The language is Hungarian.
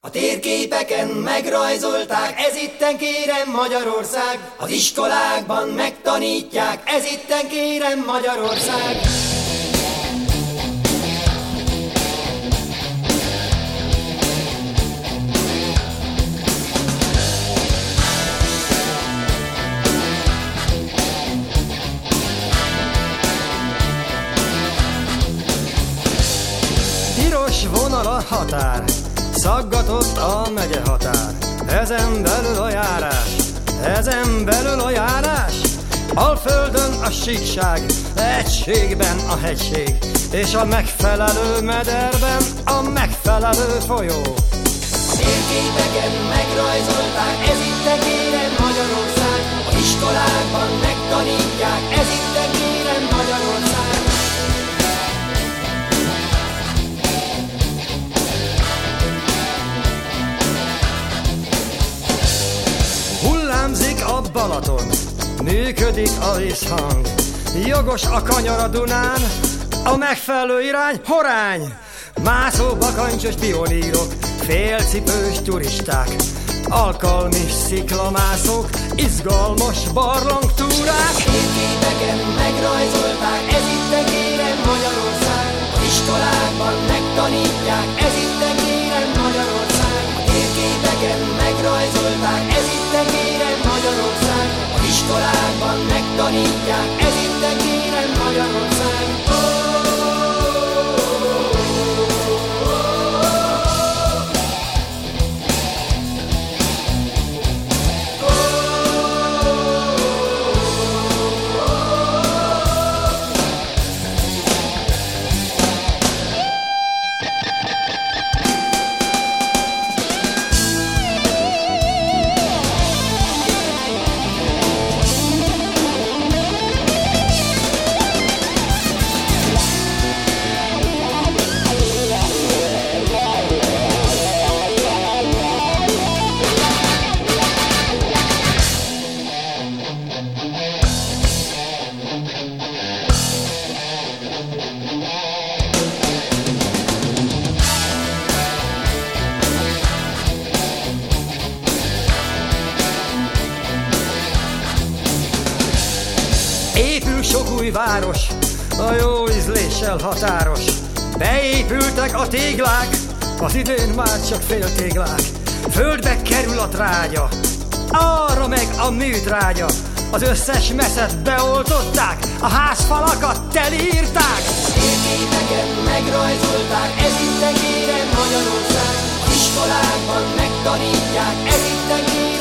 A térképeken megrajzolták, ez itten kérem Magyarország. Az iskolákban megtanítják, ez itten kérem Magyarország. Piros vonal a határ, szaggatott a megye határ. Ezen belül a járás, ezen belül a járás. Alföldön a síkság, egységben a hegység, és a megfelelő mederben a megfelelő folyó. Térképeken megrajzolták, ez itten kérem Magyarország. Az iskolákban megtanítják, ez itten kérem Magyarország. Hullámzik a Balaton, működik a visszhang. Jogos a kanyar a Dunán, a megfelelő irány horány. Mászó bakancsos pionírok, félcipős turisták, alkalmi sziklamászók, izgalmas barlangtúrák. Térképeken megrajzolták, ez itten kérem Magyarország. Az iskolákban megtanítják, ez itten kérem Magyarország. Térképeken megrajzolták, ez itten kérem Magyarország. Az iskolákban megtanítják, ez itten kérem Magyarország. Épül sok új város, a jó ízléssel határos. Beépültek a téglák, az idén már csak féltéglák. Földbe kerül a trágya, arra meg a műtrágya. Az összes meszet beoltották, a házfalakat telírták. Térképeken megrajzolták, ez itten kérem Magyarország. Az iskolákban megtanítják, ez itten kérem